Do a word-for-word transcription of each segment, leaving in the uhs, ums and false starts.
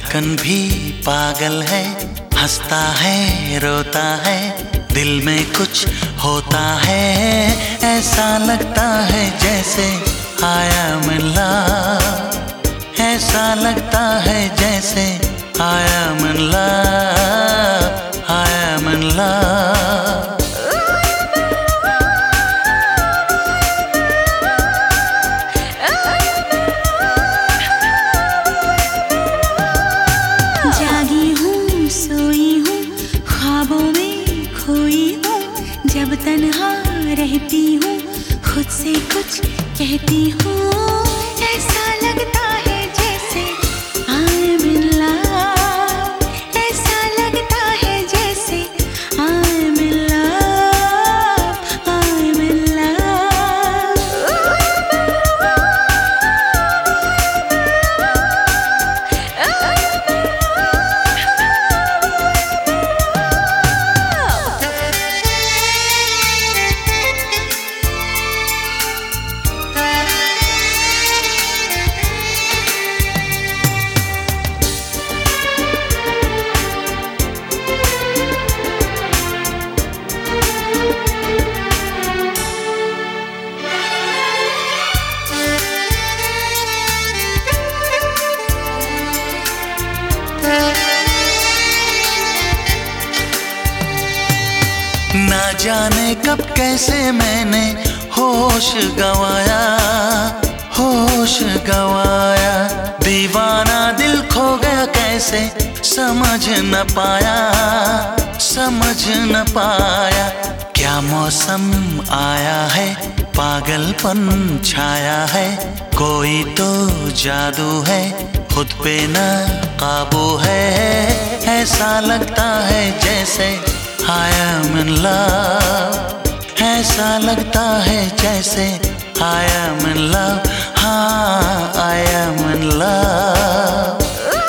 धड़कन भी पागल है, हंसता है रोता है, दिल में कुछ होता है। ऐसा लगता है जैसे आया मिला, ऐसा लगता है जैसे आया मिला, आया मिला। जागी हूँ सोई हूँ ख्वाबों में खोई हूँ, जब तन्हा रहती हूँ खुद से कुछ कहती हूँ। ऐसा लगता है जैसे I'm in love, ऐसा लगता है जैसे I'm in love, I'm in love। ना जाने कब कैसे मैंने होश गवाया, होश गवाया। दीवाना दिल खो गया कैसे समझ न पाया, समझ न पाया। क्या मौसम आया है, पागलपन छाया है, कोई तो जादू है, खुद पे न काबू है। ऐसा लगता है जैसे I am in love, ऐसा लगता है जैसे I am in love, हाँ I am in love।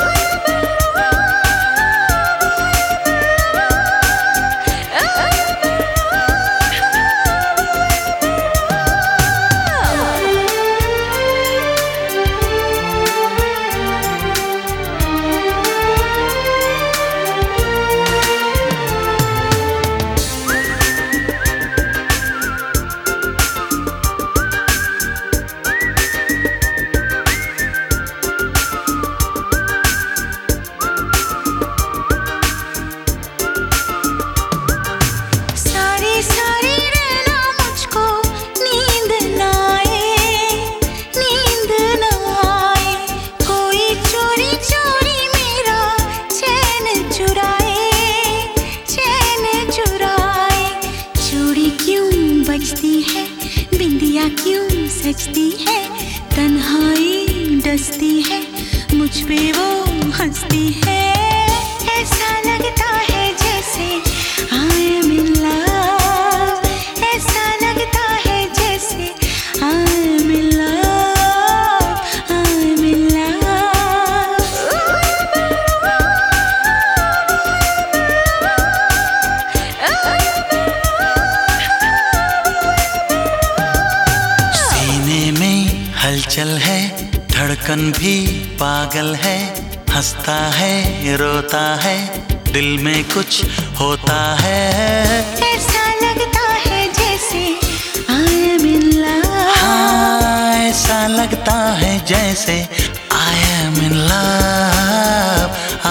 बिंदिया क्यों सजती है, तन्हाई डसती है, मुझ पे वो हंसती है। ऐसा लगता है जैसे I am in love, ऐसा लगता है जैसे I am in love, I am in love। हलचल है, धड़कन भी पागल है, हंसता है रोता है, दिल में कुछ होता है। ऐसा लगता है जैसे I am in love, हाँ ऐसा लगता है जैसे I am in love,